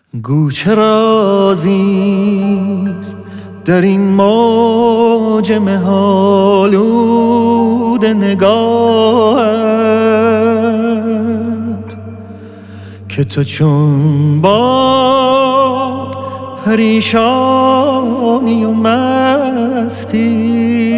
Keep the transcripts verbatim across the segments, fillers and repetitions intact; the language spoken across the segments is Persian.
گو چه رازیست در این موج مه‌آلود نگاهت که تو چون باد پریشانی و مستی،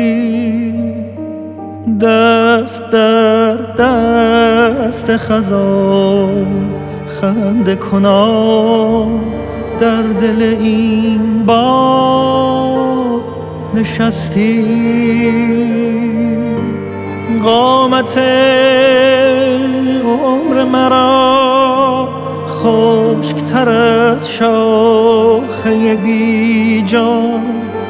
دست در دست خزان خنده کنان در دل این باغ نشستی. قامت عمر مرا خشک‌تر از شاخه بی جان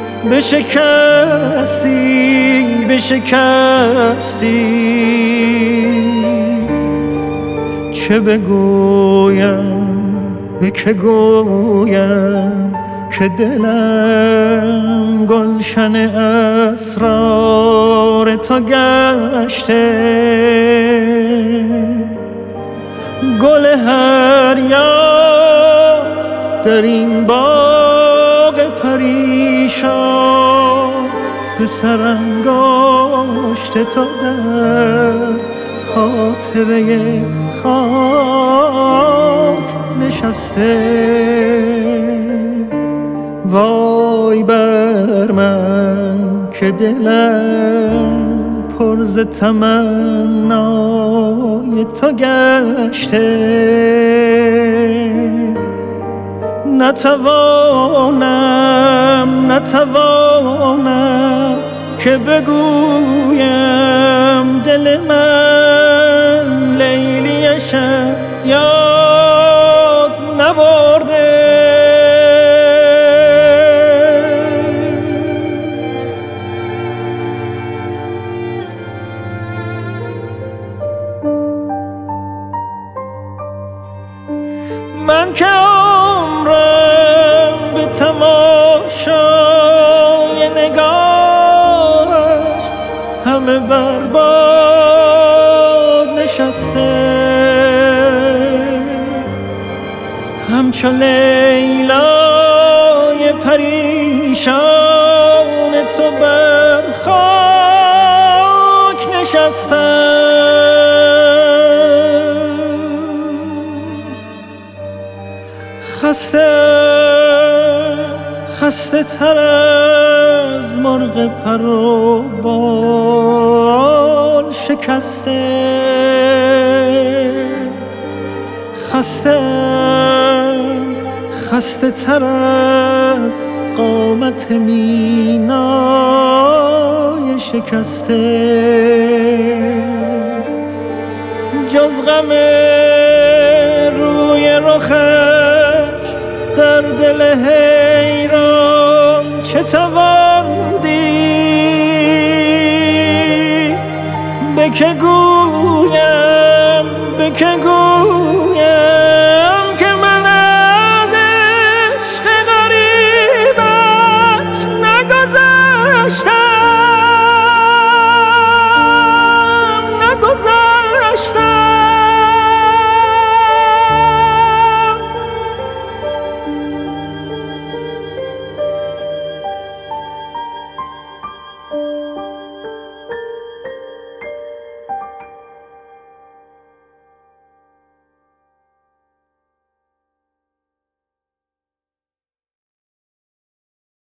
بشکستی بشکستی. چه بگویم به که گویم که دلم گلشن اسرار تو گشته. گل هر یاد در این باغ پریشان به سرانگشت تو در خاطره خاک نشسته. وای بر من که دلم پر ز تمنای تو گشته. نتوانم نتوانم که بگویم دل من لیلیش از یاد نبرده. من که عمرم به تماشای نگاهش همه برباد نشسته. همچو لیلای پریشان تو بر خاک نشستم. خسته خسته تر از مرغ پر و بال شکسته. خسته خسته تر از قامت مینای شکسته. جز غم روی رخش در دل حیران چه توان دید؟ به که گویم